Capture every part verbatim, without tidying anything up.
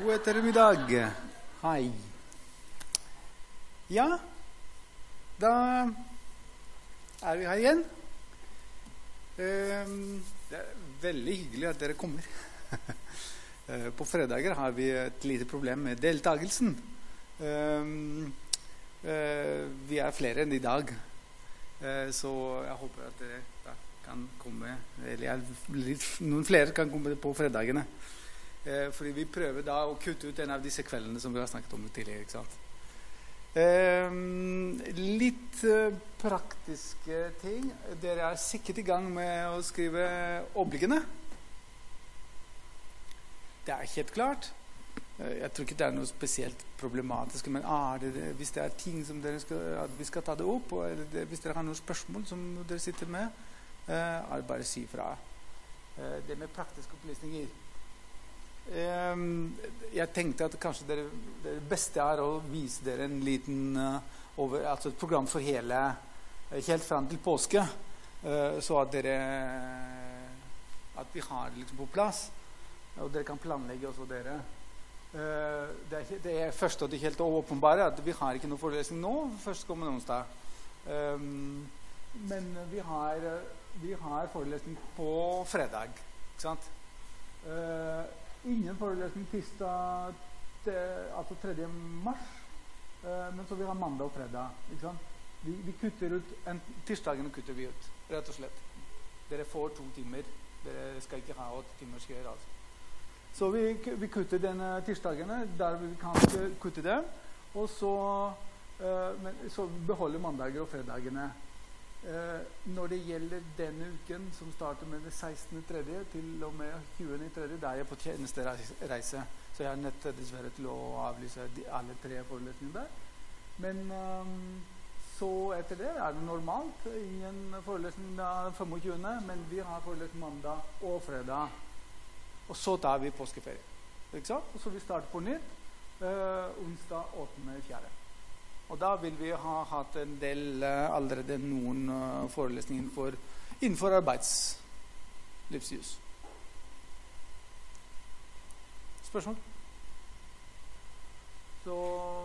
God ettermiddag. Hei. Ja, da er vi her igjen. Det er veldig hyggelig at dere kommer. På fredager har vi et lite problem med deltagelsen. Vi er flere enn i dag, så jeg håper at dere da kan komme, eller noen flere kan komme på fredagene. Fordi vi prøver da å kutte ut en av disse kveldene som vi har snakket om tidligere, ikke sant? Litt praktiske ting. Dere er sikkert i gang med å skrive oppleggene. Det er helt klart. Jeg tror ikke det er noe spesielt problematisk, men er det, hvis det er ting som dere skal, at vi skal ta det opp, eller det, hvis dere har noen spørsmål som dere sitter med, er det bare å si fra. Det med praktiske opplysninger. Jeg tenkte at kanskje dere, det beste er å vise dere en liten uh, over, altså et program for hele helt frem til påske, uh, så at dere at vi har det liksom på plass, og dere kan planlegge også dere. Uh, det, er, det er først og det helt åpenbare at vi har ikke noen forelesning nå, først kommer onsdag. Um, men vi har, vi har forelesning på fredag, ikke sant? Uh, Ingen forelesning tirsdag, altså tredje mars, eh, men så vi har mandag og fredag, ikke sant? Vi, vi kutter ut, en, tirsdagene kutter vi ut, rett og slett. Dere får to timer, dere skal ikke ha åtte timers kjør, altså. Så vi, vi kutter denne tirsdagene, der vi kan kutte det, og så, eh, men, så beholder mandager og fredagene. Uh, når det gjelder denne uken som starter med det sekstende tredje til og med tjuende tredje, da er jeg på tjenestereise, så jeg er nødt dessverre til å avlyse de, alle tre forelesningene der. Men um, så etter det er det normalt, ingen forelesning den femogtjuende, men vi har forelesning mandag og fredag, og så tar vi påskeferie, ikke sant? Og så vi starter på nytt uh, onsdag åttende fjerde. Og da vil vi ha hatt en del, uh, allerede noen uh, forelesninger innenfor, innenfor arbeidslivsjus. Spørsmål? Så,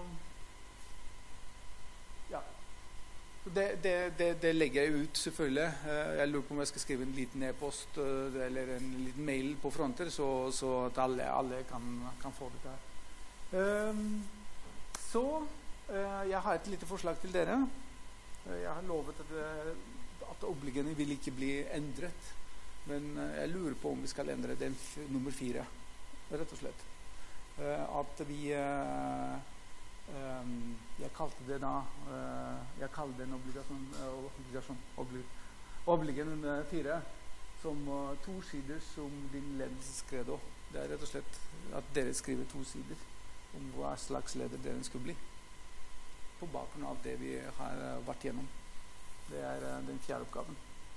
ja. Det, det, det, det legger jeg ut selvfølgelig. Uh, jeg lurer på om jeg skal skrive en liten e-post uh, eller en liten mail på fronter, så, så at alle, alle kan, kan få det der. Um, så... Uh, jeg har et lite forslag til dere. Uh, jeg har lovet at, uh, at oppleggene vil ikke bli endret, men uh, jeg lurer på om vi skal endre den f- nummer fire, rett og slett. Uh, at vi uh, um, jeg kalte det da uh, jeg kalte den obligasjon, uh, obligasjon oblig, oppleggen uh, fire som uh, to sider som din ledelsescredo. Det er rett og slett at dere skriver to sider om hva slags leder dere skal bli, på bakgrunn av det vi har vært gjennom. Det er uh, den fjerde oppgaven.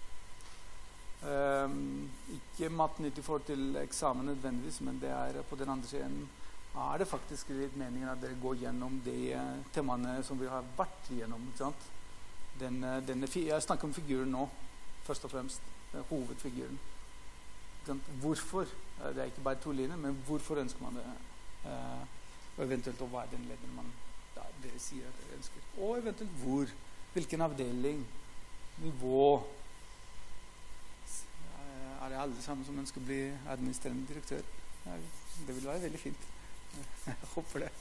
Um, ikke matnyttig for til eksamen nødvendigvis, men det er på den andre siden er det faktisk litt meningen at dere går gjennom de uh, temaene som vi har vært gjennom, ikke sant? Den, uh, denne, jeg snakker om figuren nå, først og fremst, den hovedfiguren. Hvorfor, uh, det er ikke bare to linjer, men hvorfor ønsker man det? Uh, og eventuelt å være den lederen man da dere sier at dere ønsker. Og eventuelt hvor, hvilken avdeling, nivå. Er det alle sammen som ønsker å bli administrerende direktør? Ja, det vil være veldig fint. Jeg håper det.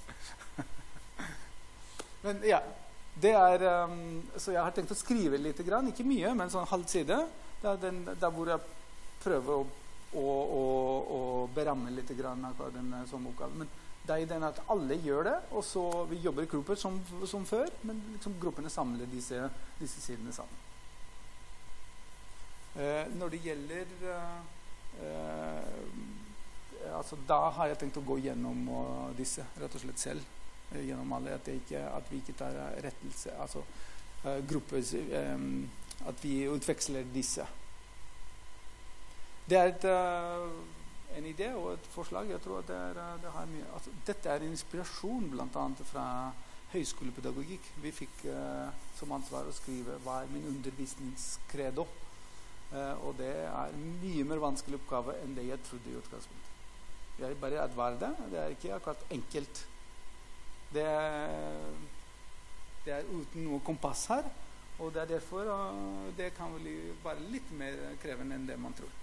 Men ja, det er, um, så jeg har tenkt å skrive litt grann, ikke mye, men sånn halv side, det er den, der hvor jeg prøver å, å, å, å beramme litt grann av den som oppgave. Men det er den at alle gjør det, og så vi jobber i grupper som, som før, men liksom gruppene samler disse, disse sidene sammen. Eh, når det gjelder eh, eh, altså da har jeg tenkt å gå gjennom uh, disse, rett og slett selv, eh, gjennom alle, at, ikke, at vi ikke tar rettelse, altså uh, grupper, um, at vi utveksler disse. Det er et... Uh, en idé og et forslag. Jeg tror at det er, det har mye, altså, dette er inspirasjon blant annet fra høyskolepedagogikk. Vi fikk uh, som ansvar å skrive hva er min undervisningskredo. Uh, og det er en mye mer vanskelig oppgave enn det jeg trodde i utgangspunktet. Jeg bare advarer det. Det er ikke akkurat enkelt. Det er, det er uten noe kompass her, og det er derfor uh, det kan bli være litt mer krevende enn det man tror.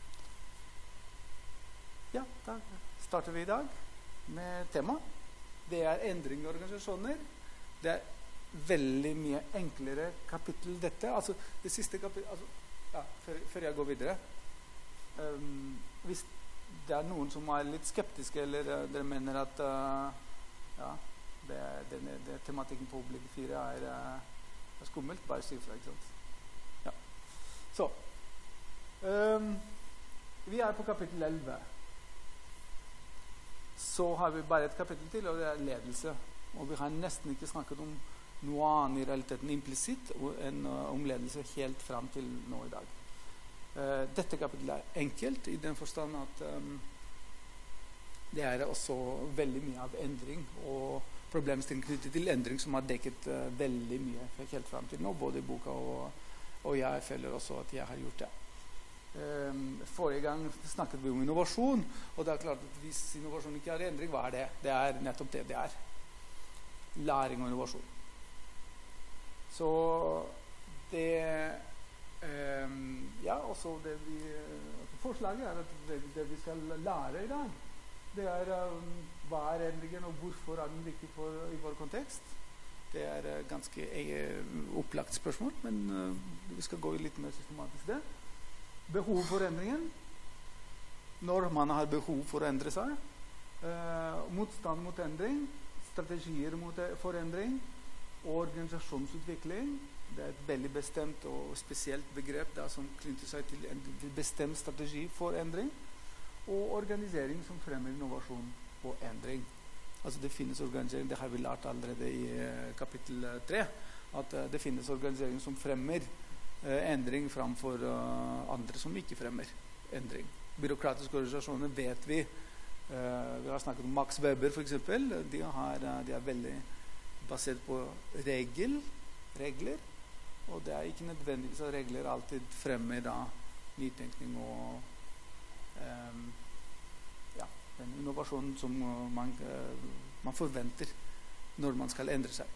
Ja, da starter vi i dag med tema. Det er endring i organisasjoner. Det er veldig mye enklere kapittel dette. Altså, det siste kapittel, altså, ja, før, før jeg går videre. Um, hvis det er noen som er litt skeptiske, eller uh, dere mener at uh, ja, det, det, det, tematikken på opplegg fire er, uh, er skummelt, bare si fra, ikke sant? Ja. Så, um, vi er på kapittel elleve. Så har vi bare et kapittel til, og det er ledelse. Og vi har nesten ikke snakket om noe annet i realiteten implisitt enn uh, om ledelse helt frem til nå i dag. Uh, dette kapittelet er enkelt i den forstand at um, det er også veldig mye av endring og problemstilling knyttet til endring som har dekket uh, veldig mye helt frem til nå, både i boka og, og jeg føler også at jeg har gjort det. Um, forrige gang snakket vi om innovasjon, og det er klart at hvis innovasjon ikke er endring, hva er det? Det er nettopp det det er. Læring og innovasjon. Så det Um, ja, også det vi altså forslaget er at det, det vi skal lære i dag, det er um, hva er endringen og hvorfor er den viktig for, i vår kontekst. Det er uh, ganske uh, opplagt spørsmål, men uh, vi skal gå litt mer systematisk det. Behov for endringen, når man har behov for å endre seg, uh, motstand mot endring, strategier mot for endring, og organisasjonsutvikling. Det er et veldig bestemt og spesielt begrep da, som knytter seg til en bestemt strategi for endring, og organisering som fremmer innovasjon og endring. Altså det finnes organisering, det har vi lært allerede i uh, kapittel tre, at uh, det finnes organisering som fremmer uh, endring framfor uh, andre som ikke fremmer endring. Byråkratiske organisasjoner vet vi, uh, vi har snakket om Max Weber for eksempel, de, har, uh, de er veldig basert på regel, regler, og det er ikke nødvendigvis at regler alltid fremmer da nytenkning og um, ja, den innovasjonen som man, uh, man forventer når man skal endre seg.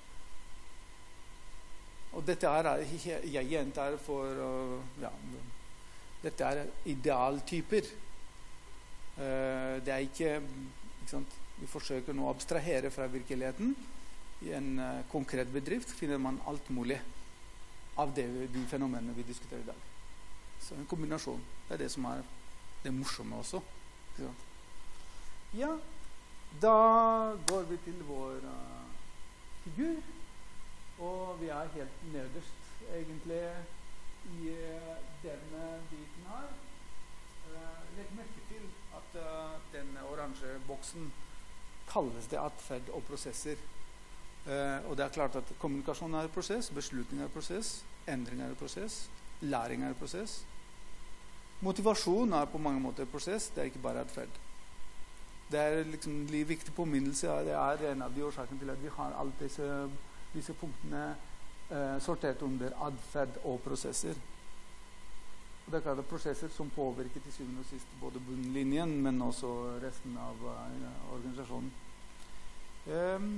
Og dette er, jeg gjentar for, uh, ja, dette er idealtyper. Uh, det er ikke, ikke sant? Vi forsøker nå å abstrahere fra virkeligheten. I en uh, konkret bedrift finner man alt mulig av det, de fenomenene vi diskuterer i dag. Så en kombinasjon. Det er det som er det morsomme også. Ja, da går vi til vår uh, figur, og vi er helt nederst egentlig i uh, denne biten her. Uh, legg merke til at uh, denne oransje boksen kalles det atferd og prosesser. Uh, og det er klart at kommunikasjon er en prosess, beslutning er en prosess, endring er en prosess, læring er en prosess. Motivasjon er på mange måter en prosess, det er ikke bare atferd. Det er liksom en viktig påminnelse, det er en av de årsakene til at vi har alle disse, disse punktene uh, sortert under atferd og prosesser. Og det er klart at prosesser som påvirker til syvende og sist både bunnlinjen, men også resten av uh, organisasjonen. Um,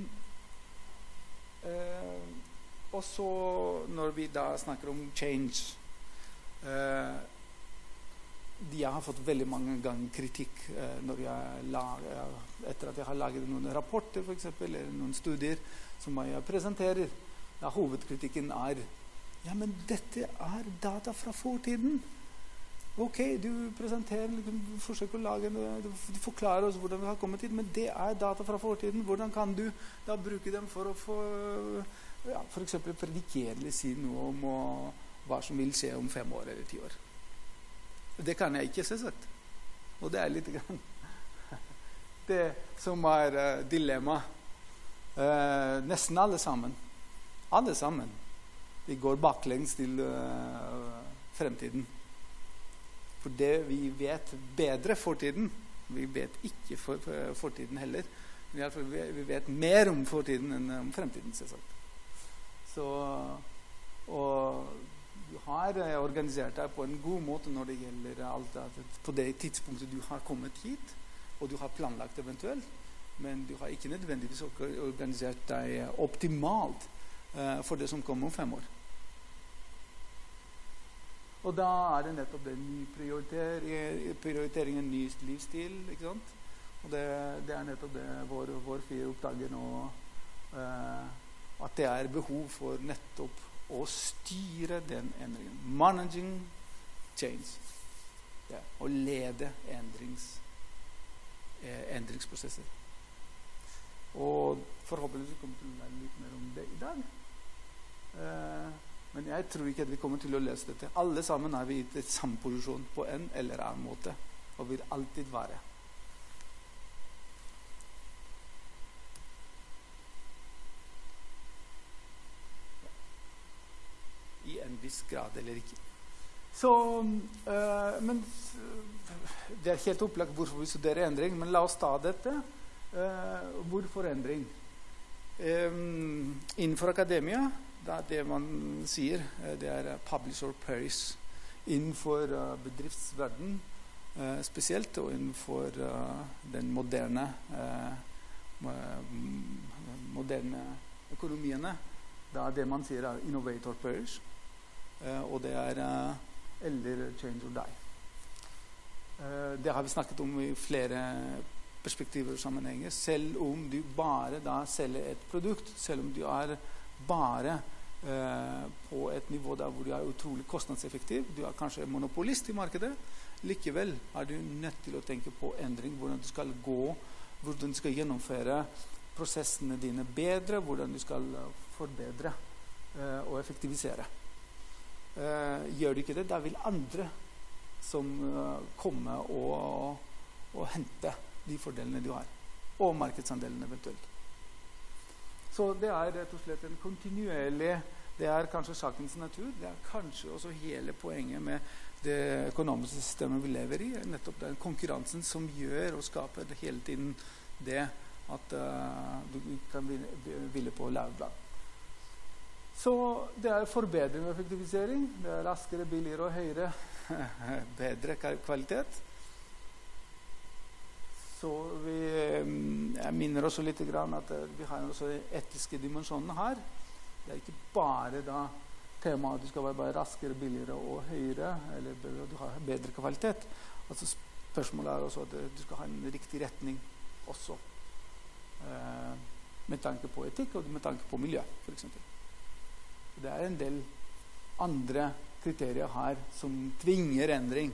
Uh, og så når vi da snakker om change uh, jeg har fått veldig mange ganger kritikk uh, når jeg lager, etter at jeg har laget noen rapporter for eksempel, eller noen studier som jeg presenterer. Ja, hovedkritikken er ja, men dette er data fra fortiden. Ok, du presenterer, liksom, du forsøker å lage, du forklarer oss hvordan vi har kommet hit, men det er data fra fortiden. Hvordan kan du da bruke dem for å få, ja, for eksempel predikere eller si noe om og, hva som vil skje om fem år eller ti år? Det kan jeg ikke se sagt. Og det er litt grann det som er uh, dilemma. Uh, nesten alle sammen. Alle sammen. Vi går baklengs til uh, fremtiden. For det vi vet bedre fortiden, vi vet ikke for, for fortiden heller, men i alle fall vi, vi vet mer om fortiden enn om fremtiden, selvsagt. Så, og du har organisert deg på en god måte når det gjelder alt det, på det tidspunktet du har kommet hit, og du har planlagt eventuelt, men du har ikke nødvendigvis organisert deg optimalt uh, for det som kommer om fem år. Og da er det nettopp det ny prioritering, prioritering en ny livsstil, ikke sant? Og det, det er nettopp det vår, vår fire oppdager nå, uh, at det er behov for nettopp å styre den endringen. Managing change. Ja, å lede endrings, eh, endringsprosesser. Og forhåpentligvis kommer vi til å lære litt mer om det i dag. Eh, men jeg tror ikke at vi kommer til å løse dette. Alle sammen er vi i samme posisjon på en eller annen måte, og vil alltid være. I en viss grad eller ikke. Så, øh, men det er helt opplagt hvorfor vi studerer endring, men la oss ta dette. Uh, hvorfor endring? Um, innenfor akademia, det er det man sier, det er publish or perish. Innenfor uh, bedriftsverden uh, spesielt, og innenfor uh, den moderne uh, moderne økonomiene, det er det man sier er innovate or perish, uh, og det er uh, eller change or die. Uh, det har vi snakket om i flere perspektiver og sammenhenger. Selv om du bare da selger et produkt, selv om du er bare uh, på et nivå der hvor du er utrolig kostnadseffektiv, du er kanskje monopolist i markedet, likevel er du nødt til å tenke på endring, hvordan du skal gå, hvordan du skal gjennomføre prosessene dine bedre, hvordan du skal forbedre uh, og effektivisere. Uh, gjør du ikke det, da vil andre som uh, komme og, og hente de fordelene du har, og markedsandelene eventuelt. Så det er rett og slett en kontinuerlig, det er kanskje sakens natur, det er kanskje også hele poenget med det økonomiske systemet vi lever i, nettopp den konkurransen som gjør og skaper hele tiden det at uh, du kan ville på lavplan. Så det er forbedring og effektivisering, det er raskere, billigere og høyere, bedre kvalitet. Så vi jeg minner også litt grann at vi har også etiske dimensjoner her. Det er ikke bare da temaet at du skal være bare raskere, billigere og høyere, eller du har bedre kvalitet. Altså spørsmålet er også at du skal ha en riktig retning også. Eh, med tanke på etikk og med tanke på miljø, for eksempel. Det er en del andre kriterier her som tvinger endring.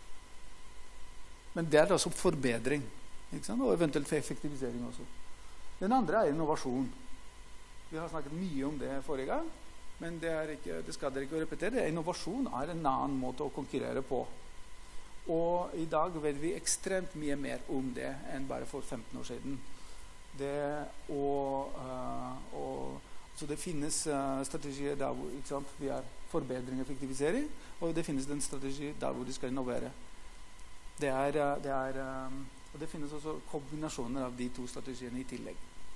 Men det er også forbedring. Ikke sant? Og eventuelt effektivisering også. Den andre er innovasjon. Vi har snakket mye om det forrige gang, men det, er ikke, det skal dere ikke repetere. Innovasjon er en annen måte å konkurrere på. Og i dag vet vi ekstremt mye mer om det enn bare for femten år siden. Det, og, uh, og, så det finnes uh, strategier der hvor ikke sant, vi har forbedring og effektivisering, og det finnes en strategi der hvor de skal innovere. Det er, uh, det er um, Og det finnes også kombinasjoner av de to strategiene i tillegg.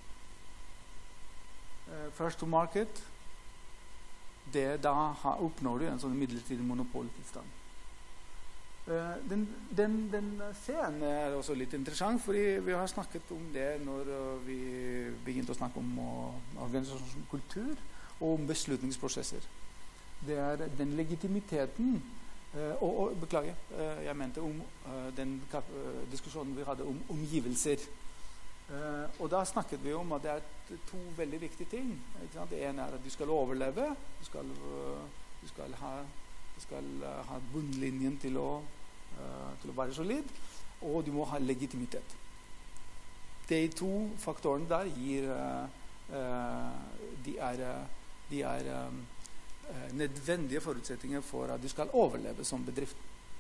Uh, first to market, det da ha, oppnår du en sånn midlertidig monopoltilstand. Uh, den, den, den scenen er også litt interessant, fordi vi har snakket om det når uh, vi begynte å snakke om uh, organisasjonskultur og om beslutningsprosesser. Det er den legitimiteten Uh, og, og beklager, uh, jeg mente om uh, den uh, diskusjonen vi hadde om omgivelser. Uh, og da snakket vi om at det er to veldig viktige ting. Ikke sant? Det ene er at du skal overleve, du skal, uh, du skal, ha, du skal uh, ha bunnlinjen til å, uh, til å være solid, og du må ha legitimitet. De to faktorene der gir uh, uh, de er, uh, de er um, nødvendige forutsetninger for at du skal overleve som bedrift.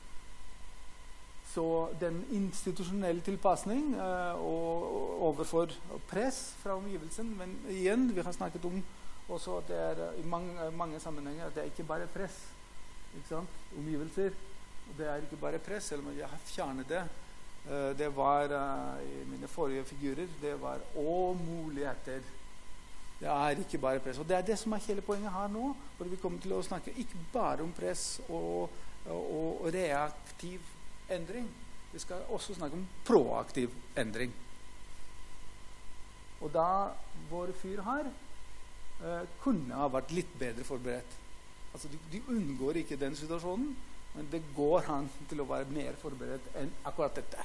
Så den institusjonelle tilpassning uh, og, og overfor press fra omgivelsen, men igjen, vi har snakket om også at det er i mange, mange sammenhenger at det er ikke bare press, ikke sant? Omgivelser, det er ikke bare press, selv om jeg har fjernet det. Uh, det var uh, i mine forrige figurer, det var og muligheter. Det er ikke bare press. Og det er det som er hele poenget her nå, for vi kommer til å snakke ikke bare om press og, og, og reaktiv endring, Vi skal også snakke om proaktiv endring. Og da vår fyr her eh, kunne ha vært litt bedre forberedt. Altså, de, de unngår ikke den situasjonen, men det går han til å være mer forberedt enn akkurat dette.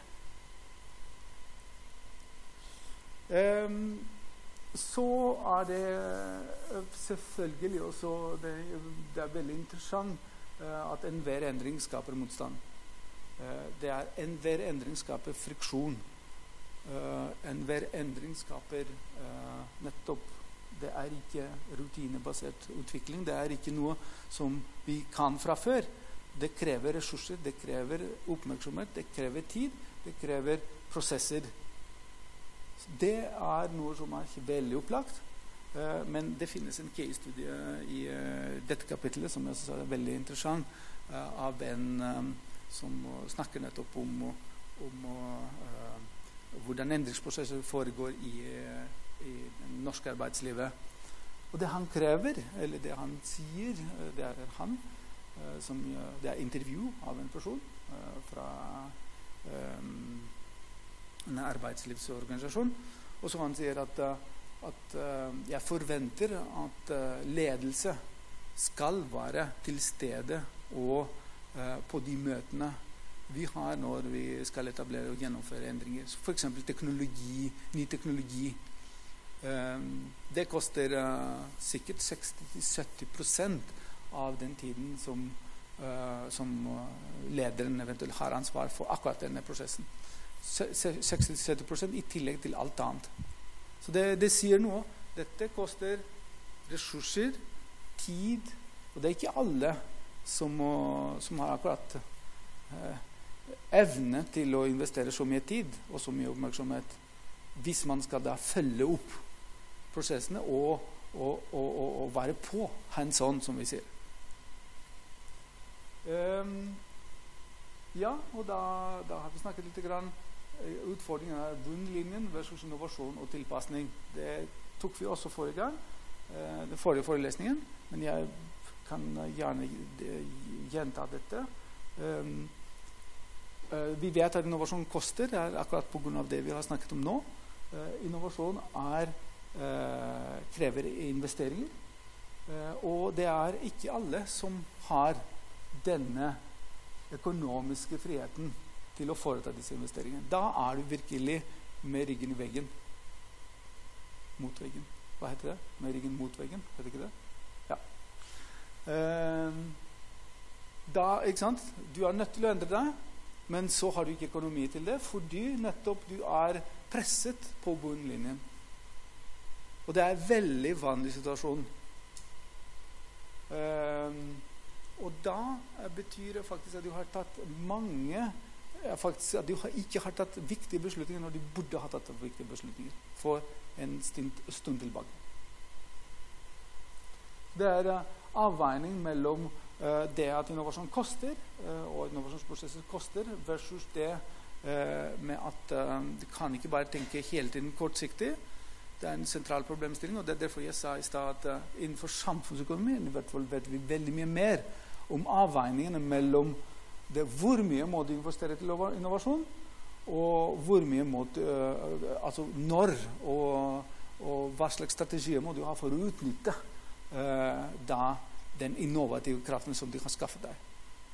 Um, så er det selvfølgelig også det, det er veldig interessant uh, at enhver endring skaper motstand. Uh, det er enhver endring skaper friksjon. Uh, enhver endring skaper uh, nettopp det er ikke rutinebasert utvikling. Det er ikke noe som vi kan fra før. Det krever ressurser, det krever oppmerksomhet, det krever tid, det krever prosesser. Det er noe som er ikke veldig opplagt, uh, men det finnes en case-studie i uh, dette kapitlet som jeg synes er veldig interessant, uh, av en um, som uh, snakker nettopp om, om uh, hvordan endringsprosesser foregår i, uh, i det norske arbeidslivet. Og det han krever, eller det han sier, uh, det er han, uh, som, uh, det er intervju av en person uh, fra um, en arbeidslivsorganisasjon, og så han sier at, at uh, jeg forventer at uh, ledelse skal være til stede og uh, på de møtene vi har når vi skal etablere og gjennomføre endringer. For eksempel teknologi, ny teknologi. Um, det koster uh, sikkert seksti til sytti prosent av den tiden som, uh, som uh, lederen eventuelt har ansvar for akkurat denne prosessen. seksti til sytti prosent i tillegg til alt annet. Så det, det sier noe. Dette koster ressurser, tid, og det er ikke alle som, må, som har akkurat eh, evne til å investere så mye tid og så mye oppmerksomhet hvis man skal da følge opp prosessene og, og, og, og, og være på hands on, som vi sier. Um, ja, og da, da har vi snakket litt grann. Utfordringen er bunnlinjen versus innovasjon og tilpasning. Det tok vi også forrige gang, eh, den forrige forelesningen, men jeg kan gjerne gjenta dette. Um, uh, vi vet at innovasjon koster, det er akkurat på grunn av det vi har snakket om nå. Uh, innovasjon er, uh, krever investeringer, uh, og det er ikke alle som har denne økonomiske friheten til å foreta disse investeringene. Da er du virkelig med ryggen i veggen. Mot veggen. Hva heter det? Med ryggen mot veggen? Heter ikke det? Ja. Um, da, ikke sant? Du er nødt til å endre deg, men så har du ikke økonomi til det, fordi nettopp du er presset på bunnlinjen. Og det er en veldig vanlig situasjon. Um, og da betyr det faktisk at du har tatt mange faktisk at du ikke har tatt viktige beslutninger når du burde ha tatt viktige beslutninger for en stund, stund tilbake. Det er uh, avveining mellom uh, det at innovasjon koster, uh, og innovasjonsprosesser koster, versus det uh, med at uh, du kan ikke bare tenke hele tiden kortsiktig. Det er en sentral problemstilling, og det er derfor jeg sa i stad at uh, innenfor samfunnsøkonomien i hvert fall vet vi veldig mye mer om avveiningene mellom det, hvor mye må du investere til innovasjon, og hvor mye må du, uh, altså når, og, og hva slags strategier må du ha for å utnytte uh, da den innovative kraften som du har skaffet deg.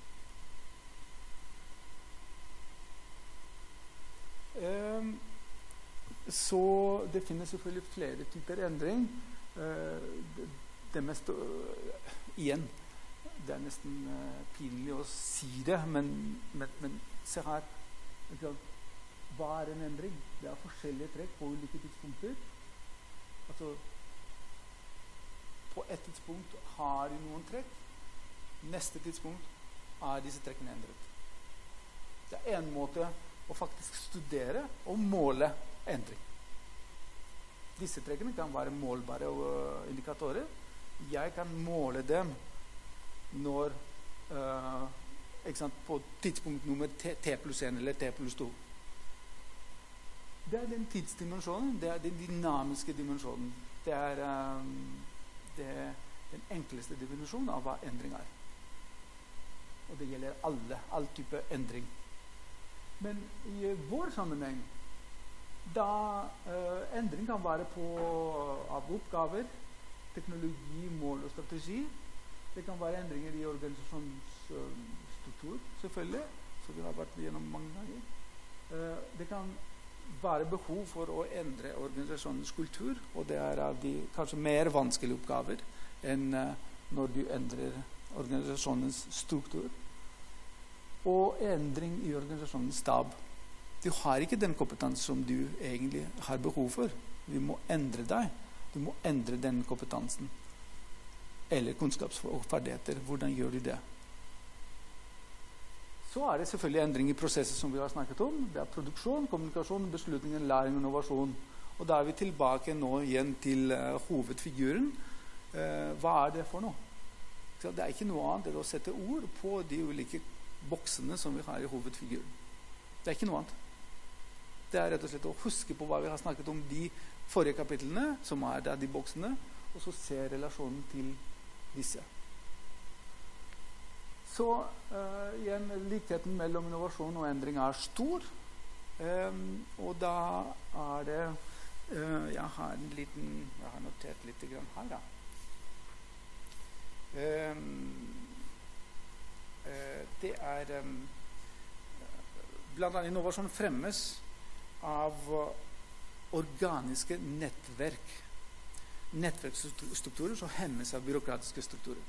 Um, så det finnes selvfølgelig flere typer endring. Uh, det, det mest uh, igjen det er nesten uh, pinlig å si det, men, men, men se her, hva er en endring? Det er forskjellige trekk på ulike tidspunkter. Altså, på et tidspunkt har du noen trekk, neste tidspunkt er disse trekkene endret. Det er en måte å faktisk studere og måle endring. Disse trekkene kan være målbare uh, indikatorer. Jeg kan måle dem når uh, ikke sant, på tidspunkt nummer t, t pluss en eller t pluss to. Det er den tidsdimensjonen, det er den dynamiske dimensjonen. Det er, um, det er den enkleste definisjonen av hva endring er. Og det gjelder alle, all type endring. Men i vår sammenheng, da uh, endring kan være på av oppgaver, teknologi, mål og strategi. Det kan være endringer i organisasjonsstruktur, selvfølgelig, som vi har vært gjennom mange ganger. Uh, det kan være behov for å endre organisasjonens kultur, og det er av de kanskje mer vanskelige oppgaver enn uh, når du endrer organisasjonens struktur. Og endring i organisasjonens stab. Du har ikke den kompetansen som du egentlig har behov for. Vi må endre deg. Du må endre den kompetansen. Eller kunnskaps- og ferdigheter. Hvordan gjør du det? Så er det selvfølgelig endring i prosesser som vi har snakket om. Det er produksjon, kommunikasjon, beslutning, læring og innovasjon. Og da er vi tilbake nå igjen til uh, hovedfiguren. Uh, hva er det for noe? Så det er ikke noe annet enn å sette ord på de ulike boksene som vi har i hovedfiguren. Det er ikke noe annet. Det er rett og slett å huske på hva vi har snakket om de forrige kapitlene, som er der de boksene, og så se relasjonen til disse. Så uh, igjen, likheten mellom innovasjon og endring er stor. Um, og da er det uh, jeg har en liten jeg har notert litt grann her da. Um, uh, det er um, blant annet innovasjon fremmes av organiske nettverk. Nettverksstrukturer som hemmes av byråkratiske strukturer.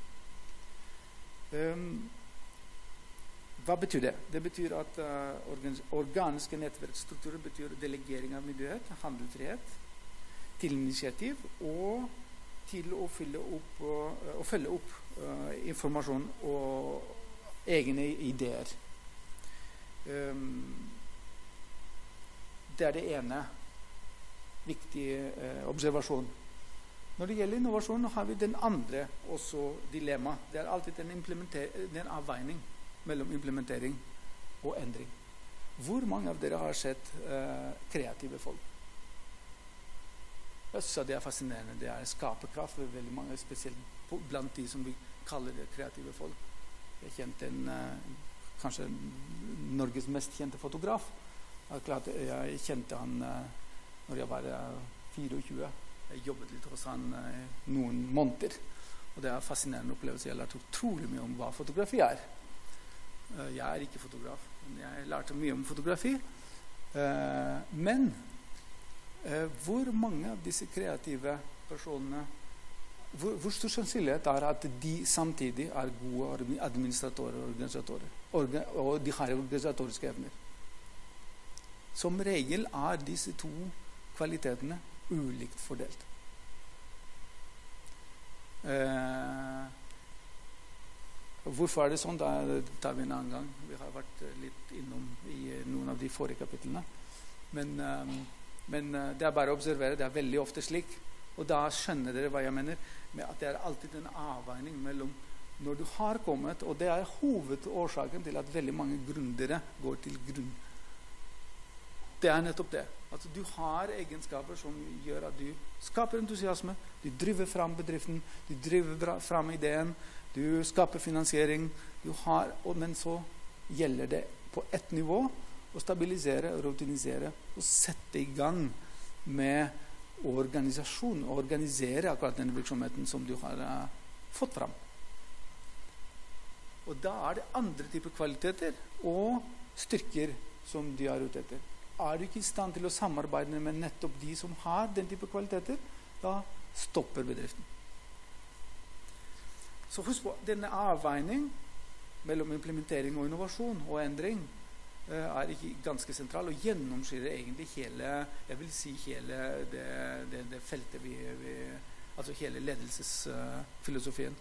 Um, hva betyr det? Det betyr at uh, organiske nettverksstrukturer betyr delegering av myndighet, handlefrihet, til initiativ og til å fylle opp, uh, å følge opp uh, informasjon og egne ideer. Um, Det er det ene viktige eh, observasjon. Når det gjelder innovasjon, har vi den andre også dilemma. Det er alltid en, en avveining mellom implementering og endring. Hvor mange av dere har sett eh, kreative folk? Jeg synes det er fascinerende. Det er skaperkraft ved veldig mange, spesielt blant de som vi kaller det kreative folk. Jeg kjente en, eh, kanskje Norges mest kjente fotograf. Jeg, klart, jeg kjente han uh, når jeg var uh, fireogtjue. Jeg jobbet litt hos han uh, noen måneder. Og det er en fascinerende opplevelse. Jeg lærte utrolig mye om hva fotografi er. Uh, jeg er ikke fotograf, men jeg lærte mye om fotografi. Uh, men uh, hvor mange av disse kreative personene, hvor, hvor stor sannsynlighet er at de samtidig er gode administratorer og organisatorer? Orga, og de har organisatoriske evner. Som regel er disse to kvalitetene ulikt fordelt. Eh, hvorfor er det sånn? Da tar vi en annen gang. Vi har vært litt innom i noen av de forrige kapitlene. Men, eh, men det er bare å observere. Det er veldig ofte slik. Og da skjønner dere hva jeg mener. Med at det er alltid en avveining mellom når du har kommet, og det er hovedårsaken til at veldig mange gründere går til grunn. Det er nettopp det. Altså, du har egenskaper som gjør at du skaper entusiasme, du driver fram bedriften, du driver fram ideen, du skaper finansiering, du har, og, men så gjelder det på ett nivå å stabilisere, rutinisere og sette i gang med organisasjon, og organisere akkurat den virksomheten som du har uh, fått fram. Og da er det andre typer kvaliteter og styrker som de er ute etter. Er du ikke i stand til å samarbeide med nettopp de som har den type kvaliteter, da stopper bedriften. Så husk på, denne avveining mellom implementering og innovasjon og endring uh, er ikke ganske sentral og gjennomskiller egentlig hele, jeg vil si hele det, det, det feltet vi, vi, altså hele ledelsesfilosofien.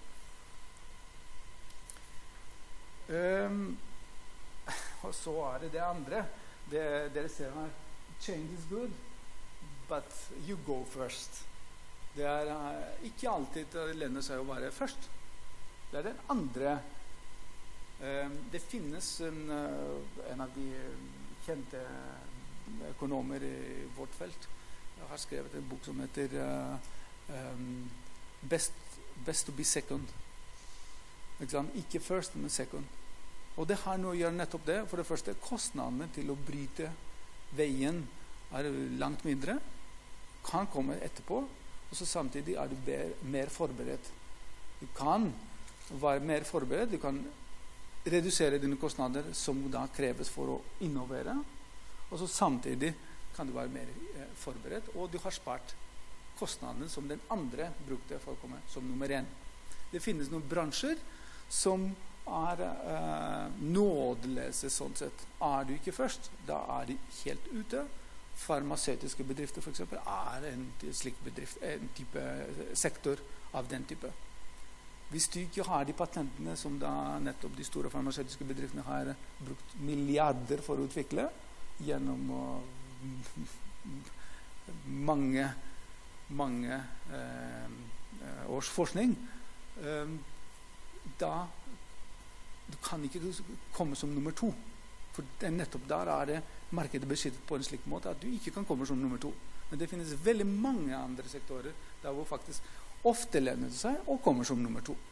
Uh, um, og så er det det andre. Det, dere ser her, change is good, but you go first. Det er uh, ikke alltid det lønner seg å være først. Det er den andre. Uh, det finnes en, uh, en av de kjente økonomer i vårt felt. Jeg har skrevet en bok som heter uh, um, best, best to be second. Ikke, ikke first, men second. Og det har noe å gjøre nettopp det. For det første, kostnadene til å bryte veien er langt mindre. Kan komme etterpå. Og så samtidig er du mer, mer forberedt. Du kan være mer forberedt. Du kan redusere dine kostnader som da kreves for å innovere. Og så samtidig kan du være mer eh, forberedt. Og du har spart kostnadene som den andre brukte for å komme som nummer én. Det finnes noen bransjer som er eh, nådeløse sånn sett. Er du ikke først, da er de helt ute. Farmasøytiske bedrifter for eksempel er en slik bedrift, en type sektor av den type. Hvis du ikke har de patentene som da nettopp de store farmasøytiske bedriftene har brukt milliarder for å utvikle gjennom uh, mange mange uh, års forskning, uh, da du kan ikke komme som nummer to. For nettopp der er det markedet beskyttet på en slik måte at du ikke kan komme som nummer to. Men det finnes veldig mange andre sektorer der hvor faktisk ofte lønner det seg å komme som nummer to.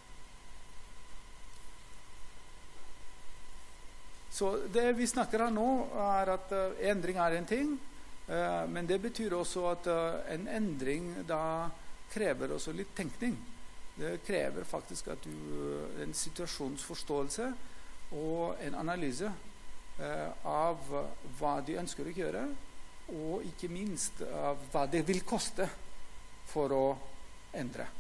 Så det vi snakker her nå er at uh, endring er en ting, uh, men det betyr også at uh, en endring da krever også litt tenkning. Det krever faktisk at du, en situasjonsforståelse og en analyse eh, av hva de ønsker å gjøre, og ikke minst av hva det vil koste for å endre.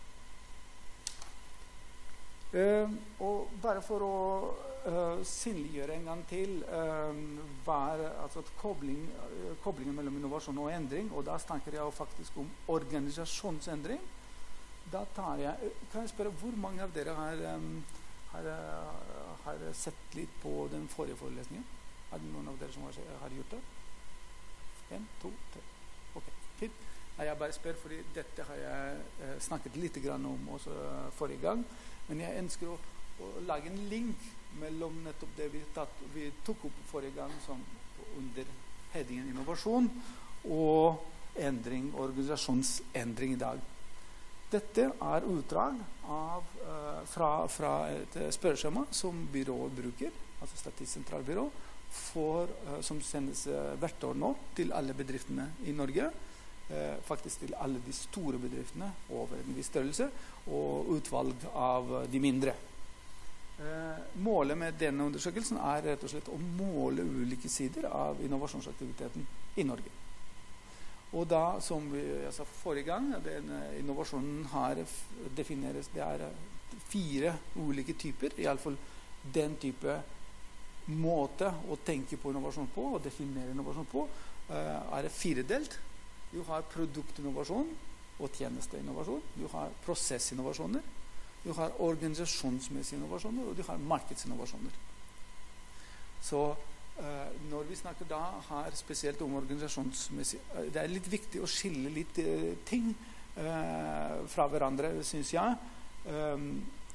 Eh, og bare for å eh, synliggjøre en gang til eh, hva er altså kobling, koblingen mellom innovasjon og endring, og da snakker jeg faktisk om organisasjonsendring. Da tar jeg, kan jeg spørre, hvor mange av dere har, um, har, har sett litt på den forrige forelesningen? Er det noen av dere som har, har gjort det? En, to, tre. Ok, fint. Jeg bare spør, fordi dette har jeg uh, snakket litt grann om også uh, forrige gang. Men jeg ønsker å, å lage en link mellom nettopp det vi, tatt, vi tok opp forrige gang som under headingen innovasjon og endring, organisasjonsendring i dag. Dette er utdrag av, uh, fra, fra et spørreskjema som byrået bruker, altså Statistisk sentralbyrå, for, uh, som sendes uh, hvert år nå til alle bedriftene i Norge, uh, faktisk til alle de store bedriftene over en viss størrelse, og utvalg av uh, de mindre. Uh, målet med denne undersøkelsen er rett og slett å måle ulike sider av innovasjonsaktiviteten i Norge. Og da, som vi jeg sa forrige gang, den innovasjonen her defineres, det er fire ulike typer, i alle fall den type måte å tenke på innovasjon på, og definere innovasjon på, er det firedelt. Du har produktinnovasjon og tjenesteinnovasjon, du har prosessinnovasjoner, du har organisasjonsmessige innovasjoner, og du har markedsinnovasjoner. Så Uh, når vi snakker da her spesielt om organisasjonsmessig, uh, det er litt viktig å skille litt uh, ting uh, fra hverandre, synes jeg. Um,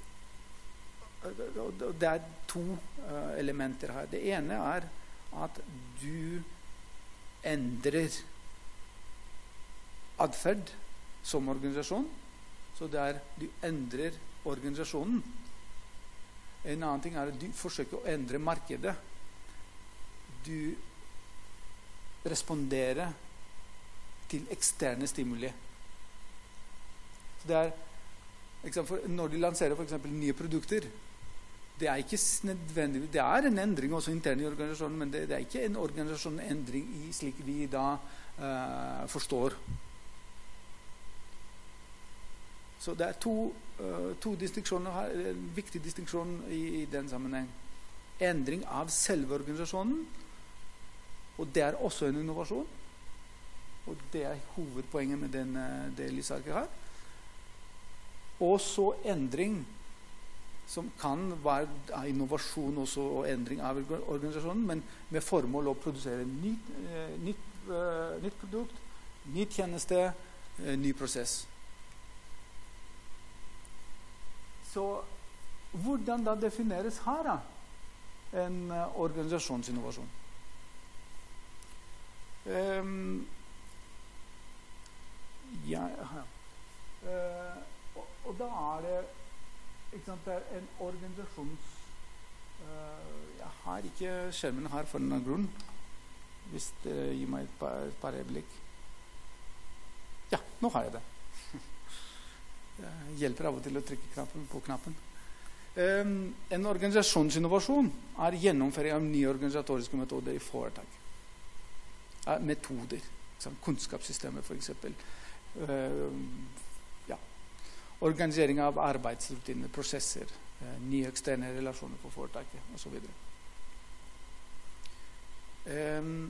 det er to uh, elementer her. Det ene er at du endrer adferd som organisasjon, så det er du endrer organisasjonen. En annen ting er at du forsøker å endre markedet. Du responderer til eksterne stimuli. Så det er, for når de lanserer for eksempel nye produkter, det er ikke nødvendig, det er en endring også internt i organisasjonen, men det, det er ikke en organisasjonsendring i slik vi da uh, forstår. Så det er to, uh, to distinksjoner her, en viktig distinksjon i, i den sammenheng. Endring av selve organisasjonen, og det er også en innovasjon, og det er hovedpoenget med den, det lysarket her. Og så endring, som kan være innovasjon også, og endring av organisasjonen, men med formål å produsere nytt, nytt, uh, nytt produkt, ny tjeneste, uh, ny prosess. Så hvordan da defineres her da? En uh, organisasjonsinnovasjon? Um, ja, uh, og, og da er det, ikke sant, det er en organisasjons Uh, jeg har ikke skjermen her for en grunn. Hvis dere gir meg et par, et par øyeblikk. Ja, nå har jeg det. Jeg hjelper av og til å trykke knappen på knappen. Um, en organisasjonsinnovasjon er gjennomføring av nye organisatoriske metoder i foretak. Uh, metoder, sånn, kunnskapssystemer for eksempel. Uh, ja. Organisering av arbeidsrutiner, prosesser, uh, nye eksterne relasjoner på foretaket og så videre. Um,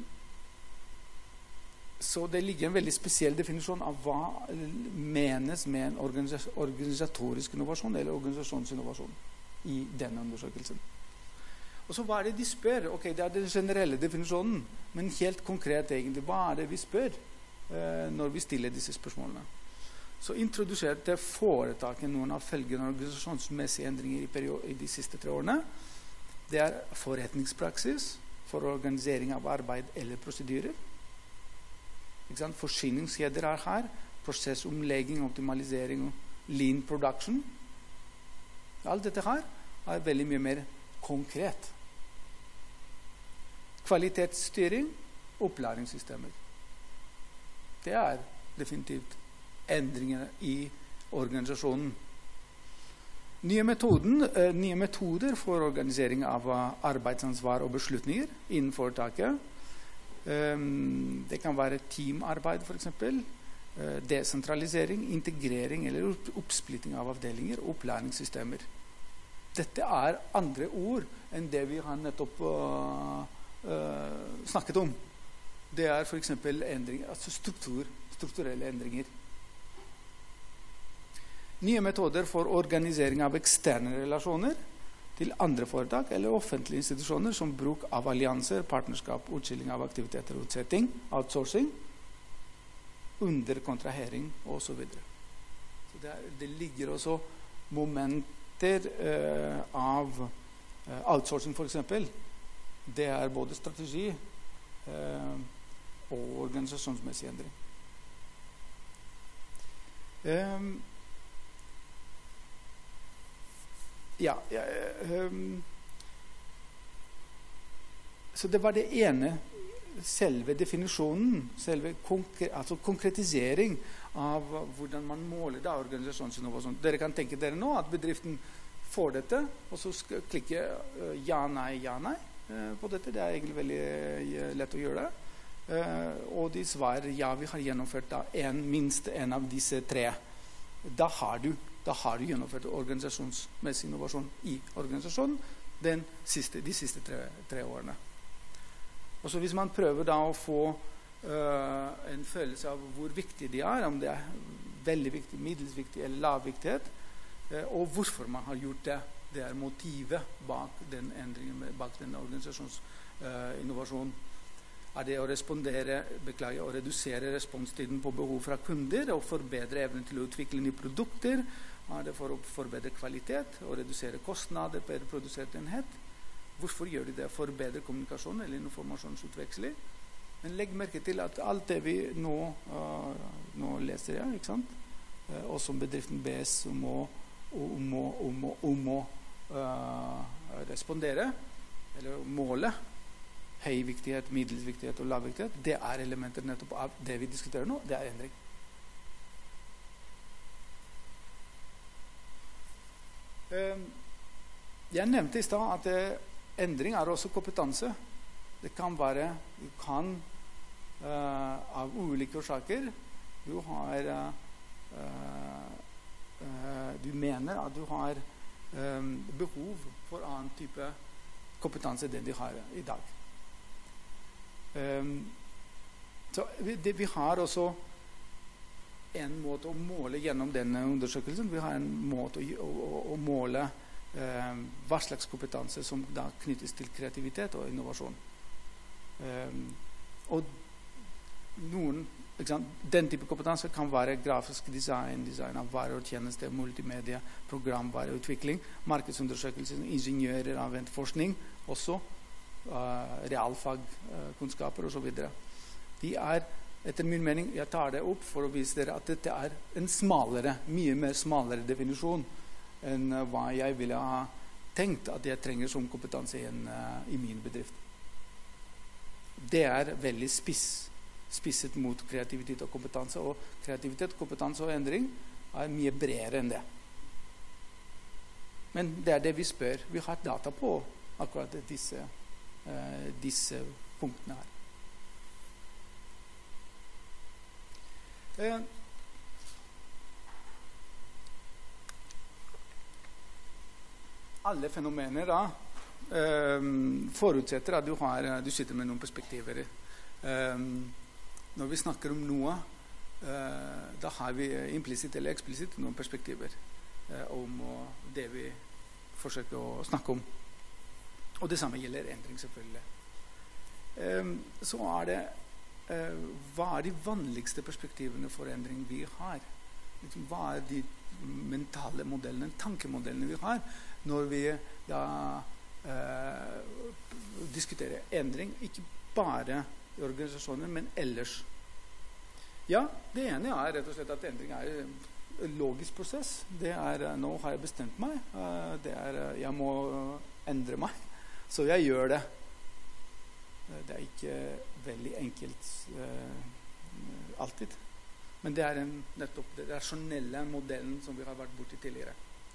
så det ligger en veldig spesiell definisjon av hva menes med en organisa- organisatorisk innovasjon eller organisasjonsinnovasjon i denne undersøkelsen. Og så hva er det de spør? Ok, det er den generelle definisjonen, men helt konkret egentlig, hva er det vi spør uh, når vi stiller disse spørsmålene? Så introduserte foretaket noen av følgende organisasjonsmessige endringer i, periode, i de siste tre årene. Det er forretningspraksis for organisering av arbeid eller prosedyrer. Forsyningskjeder er her, prosessomlegging, optimalisering og lean production. Alt dette her er veldig mye mer konkret. Kvalitetsstyring, opplæringssystemer. Det er definitivt endringer i organisasjonen. Nye, metoden, eh, nye metoder for organisering av arbeidsansvar og beslutninger innen foretaket. Um, det kan være teamarbeid for eksempel, uh, desentralisering, integrering eller oppsplitting av avdelinger og opplæringssystemer. Dette er andre ord enn det vi har nettopp uh, uh, snakket om. Det er for eksempel endringer, altså struktur, strukturelle endringer. Nye metoder for organisering av eksterne relasjoner til andre foretak eller offentlige institusjoner som bruk av allianser, partnerskap, utskilling av aktiviteter, utsetting, outsourcing, underkontrahering og så videre. Så det, er, det ligger også momenter uh, av uh, outsourcing for eksempel. Det er både strategi uh, og organisasjonsmessig endring. Um, Ja, ja um, så det var det ene, selve definisjonen, selve konkre, altså konkretisering av hvordan man måler da organisasjonsinnovasjon. Dere kan tenke dere nå at bedriften får dette, og så skal klikke uh, ja, nei, ja, nei uh, på dette. Det er egentlig veldig uh, lett å gjøre det. Uh, og de svarer ja, vi har gjennomført da en, minst en av disse tre. Da har du Da har du gjennomført organisasjonsmessig innovasjon i organisasjonen den siste, de siste tre, tre årene. Og så hvis man prøver da å få uh, en følelse av hvor viktig de er, om det er veldig viktig, middels viktig eller lav viktighet, uh, og hvorfor man har gjort det, det er motivet bak den endringen, bak den organisasjonsinnovasjonen. Uh, er det å respondere, beklage, å redusere responstiden på behov fra kunder og forbedre evnen til å utvikle nye produkter? Er det for å forbedre kvalitet og redusere kostnader per produsert enhet? Hvorfor gjør de det? Forbedre kommunikasjon eller informasjonsutveksling? Men legg merke til at alt det vi nå, uh, nå leser, ja, ikke sant? Uh, og som bedriften bes om å, om å, om å, om å uh, respondere, eller måle, høy viktighet, middels viktighet og lav viktighet, det er elementer nettopp av det vi diskuterer nå, det er endring. Jeg nevnte i sted at endring er også kompetanse. Det kan være, du kan uh, av ulike årsaker, du har uh, uh, du mener at du har um, behov for annen type kompetanse enn de har i dag. Um, så vi, det, vi har også en måte å måle gjennom denne undersøkelsen. Vi har en måte å, å, å måle um, hva slags kompetanse som da knyttes til kreativitet og innovasjon. Um, og noen, den type kompetanse kan være grafisk design, design av varer og tjenester, multimedia, programvareutvikling, markedsundersøkelser, ingeniører, anvendt forskning, også uh, realfagkunnskaper uh, og så videre. De er, etter min mening, jeg tar det opp for å vise dere at dette er en smalere, mye mer smalere definisjon enn uh, hva jeg ville ha tenkt at jeg trenger som kompetanse i, en, uh, i min bedrift. Det er veldig spiss, spisset mot kreativitet og kompetanse, og kreativitet, kompetanse og endring er mye bredere enn det. Men det er det vi spør. Vi har data på akkurat disse, uh, disse punktene her. Uh, alle fenomener da, um, forutsetter at du, har, du sitter med noen perspektiver. Um, når vi snakker om noe, uh, da har vi implisitt eller eksplisitt noen perspektiver uh, om uh, det vi forsøker å snakke om. Og det samme gjelder endring, selvfølgelig. Um, så er det, uh, hva er de vanligste perspektivene for endring vi har? Liksom, hva er de mentale modellene, tankemodellene vi har, når vi da eh, diskuterer endring, ikke bare i organisasjoner, men ellers. Ja, det ene er rett og slett at endring er en logisk prosess. Det er, nå har jeg bestemt meg, eh, det er, jeg må endre meg, så jeg gjør det. Det er ikke veldig enkelt eh, alltid. Men det er en, nettopp den rasjonelle modellen som vi har vært borti tidligere.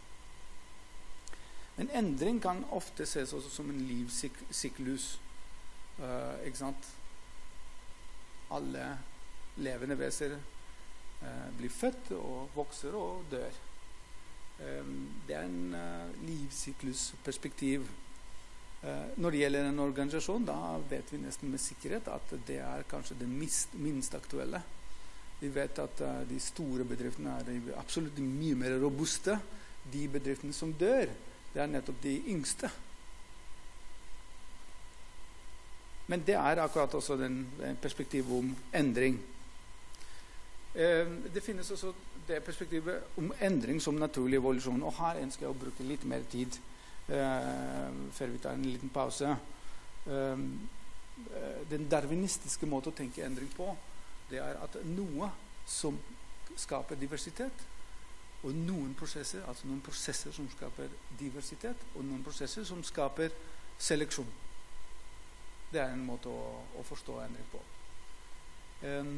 En endring kan ofte ses også som en livssyklus. Uh, ikke sant? Alle levende veser uh, blir født og vokser og dør. Um, det er en uh, livssyklusperspektiv. Uh, når det gjelder en organisasjon, da vet vi nesten med sikkerhet at det er kanskje det minst, minst aktuelle. Vi vet at uh, de store bedriftene er absolutt mye mer robuste. De bedriftene som dør, det er nettopp de yngste. Men det er akkurat også den perspektivet om endring. Eh, det finnes også det perspektivet om endring som naturlig evolusjon. Og her ønsker jeg å bruke litt mer tid eh, før vi tar en liten pause. Eh, den darwinistiske måten å tenke endring på, det er at noe som skaper diversitet, og noen prosesser, altså noen prosesser som skaper diversitet, og noen prosesser som skaper seleksjon. Det er en måte å, å forstå endring på. Um,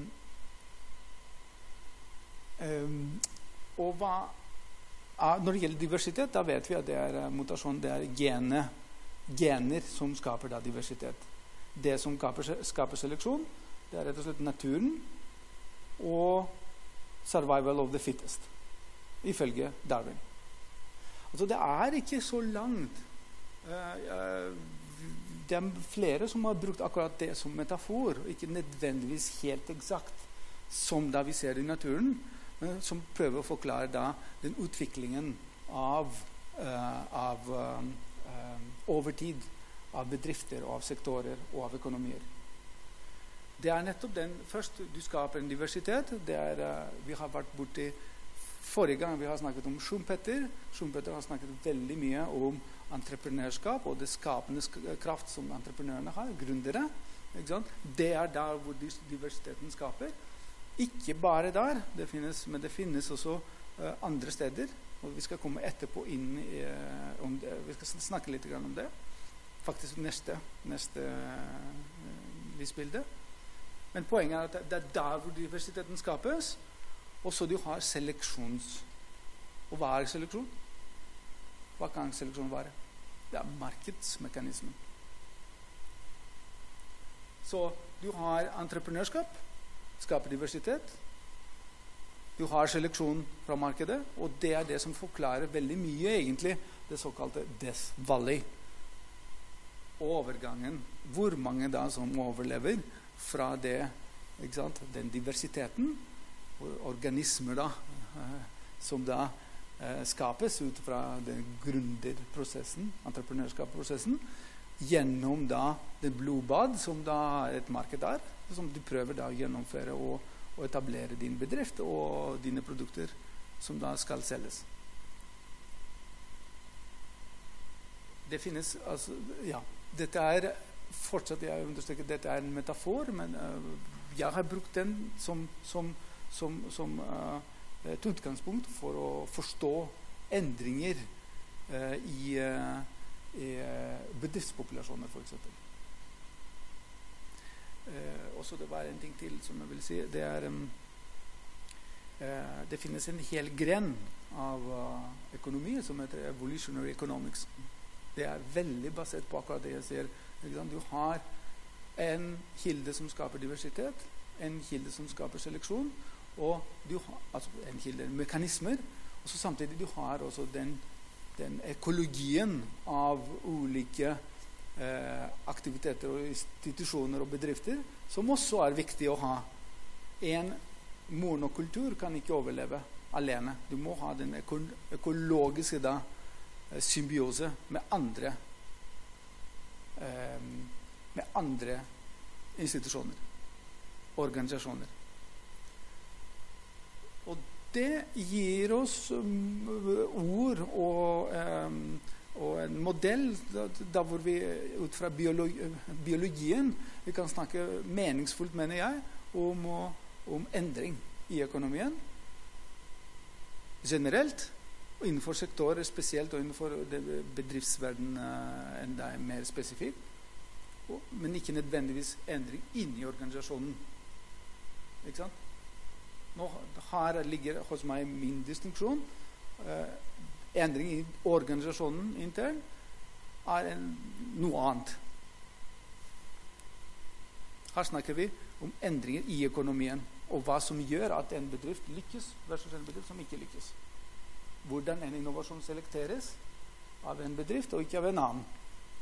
um, og hva, når det gjelder diversitet, da vet vi at det er mutasjon, det er gene, gener som skaper da diversitet. Det som skaper, skaper seleksjon, det er rett og slett naturen og survival of the fittest. Ifølge Darwin. Altså, det er ikke så langt. Uh, det er flere som har brukt akkurat det som metafor, ikke nødvendigvis helt eksakt som da vi ser i naturen, uh, som prøver å forklare da den utviklingen av, uh, av um, um, over tid, av bedrifter, av sektorer og av økonomier. Det er nettopp den, først du skaper en diversitet, det er, uh, vi har vært borti forrige gang vi har snakket om Schumpeter. Schumpeter har snakket veldig mye om entreprenørskap og det skapende kraft som entreprenørene har, gründere. Ikke sant? Det er der hvor diversiteten skaper. Ikke bare der, det finnes, men det finnes også uh, andre steder. Og vi skal komme etterpå inn i, uh, om det. Vi skal snakke litt om det. Faktisk neste, neste uh, lysbilde. Men poenget er at det er der hvor diversiteten skapes. Og så du har seleksjons. Og hva er seleksjon? Hva kan seleksjon være? Det er markedsmekanismen. Så du har entreprenørskap, skaper diversitet. Du har seleksjon fra markedet, og det er det som forklarer veldig mye egentlig det såkalte Death Valley. Overgangen, hvor mange da som overlever fra det, ikke sant, den diversiteten, organismer da, som da eh, skapes ut fra den gründerprosessen, entreprenørskapsprosessen, gjennom da det blodbad som da et marked er, som du prøver da å gjennomføre og, og etablere din bedrift og dine produkter som da skal selges. Det finnes, altså, ja, dette er fortsatt, jeg understreker, dette er en metafor, men uh, jeg har brukt den som, som som, som uh, et utgangspunkt for å forstå endringer uh, i, uh, i bedriftspopulasjoner, for eksempel. Uh, og så det var en ting til som jeg vil si. Det er um, uh, det finnes en hel gren av uh, økonomi som heter evolutionary economics. Det er veldig basert på akkurat det jeg sier. Du har en kilde som skaper diversitet, en kilde som skaper seleksjon, og du har, altså en kilde, mekanismer, og så samtidig du har også den, den ekologien av ulike eh, aktiviteter og institusjoner og bedrifter, som også er viktig å ha. En monokultur kan ikke overleve alene. Du må ha den øko økologiske da, symbiose med andre eh, med andre institusjoner, organisasjoner. Og det gir oss um, ord og, um, og en modell da, da hvor vi ut fra biologi, biologien vi kan snakke meningsfullt, mener jeg, om, om endring i økonomien. Generelt, og innenfor sektorer spesielt, og innenfor bedriftsverden uh, enda mer spesifikt. Men ikke nødvendigvis endring inni organisasjonen. Ikke sant? Nå, her ligger hos meg min distinksjon. Eh, endring i organisasjonen intern er en, noe annet. Her snakker vi om endringer i økonomien, og hva som gjør at en bedrift lykkes versus en bedrift som ikke lykkes. Hvordan en innovasjon selekteres av en bedrift og ikke av en annen.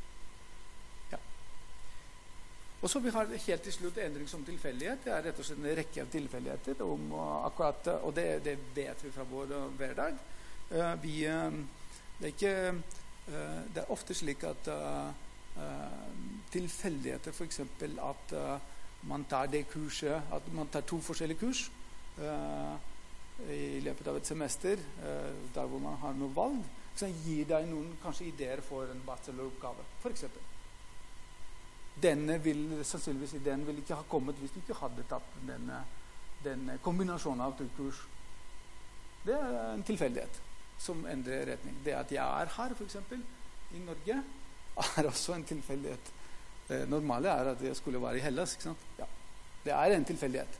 Og så vi har helt til slutt endring som tilfeldighet. Det er rett og slett en rekke av tilfeldigheter, om, akkurat, og det, det vet vi fra vår hverdag. Uh, vi, uh, det, er ikke, uh, det er ofte slik at uh, uh, tilfeldigheter, for eksempel at uh, man tar det kurset, at man tar to forskjellige kurs uh, i løpet av et semester, uh, der hvor man har noe valg, så gir deg noen kanskje ideer for en bacheloroppgave, for eksempel. Denne vil, sannsynligvis den vil ikke ha kommet hvis du ikke hadde tatt denne, denne kombinasjonen av to kurs. Det er en tilfeldighet som endrer retning. Det at jeg er her, for eksempel, i Norge, er også en tilfeldighet. Det normale er at jeg skulle være i Hellas, ikke sant? Ja. Det er en tilfeldighet.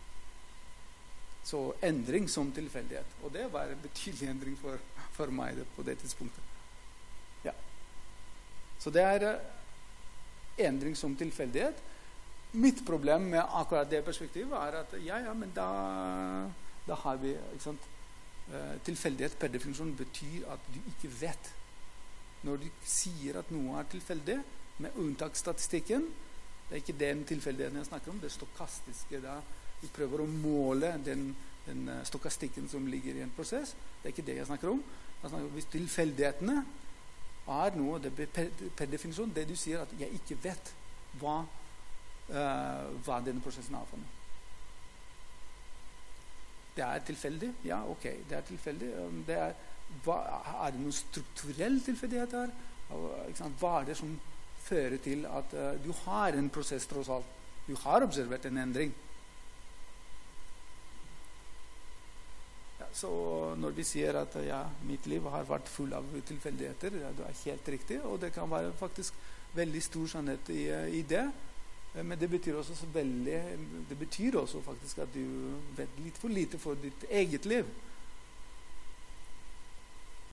Så endring som tilfeldighet. Og det var en betydelig endring for, for meg på det tidspunktet. Ja. Så det er endring som tilfeldighet. Mitt problem med akkurat det perspektivet er at ja, ja, men da, da har vi, ikke sant, tilfeldighet per definisjon betyr at du ikke vet. Når du sier at noe er tilfeldig, med unntaksstatistikken, det er ikke den tilfeldigheten jeg snakker om, det er stokastiske da. Vi prøver å måle den, den stokastikken som ligger i en prosess. Det er ikke det jeg snakker om. Jeg snakker om hvis tilfeldighetene er noe, det per, per definisjon, det du sier at jeg ikke vet hva, uh, hva denne prosessen er for noe. Det er tilfeldig? Ja, ok, det er tilfeldig. Det er, hva, er det noen strukturell tilfeldighet her? Hva er det som fører til at uh, du har en prosess tross alt? Du har observert en endring. Så når vi sier at ja, mitt liv har vært full av tilfeldigheter, ja, det er helt riktig, og det kan være faktisk veldig stor sannhet i, i det. Men det betyr også så veldig, det betyr også faktisk at du vet litt for lite for ditt eget liv.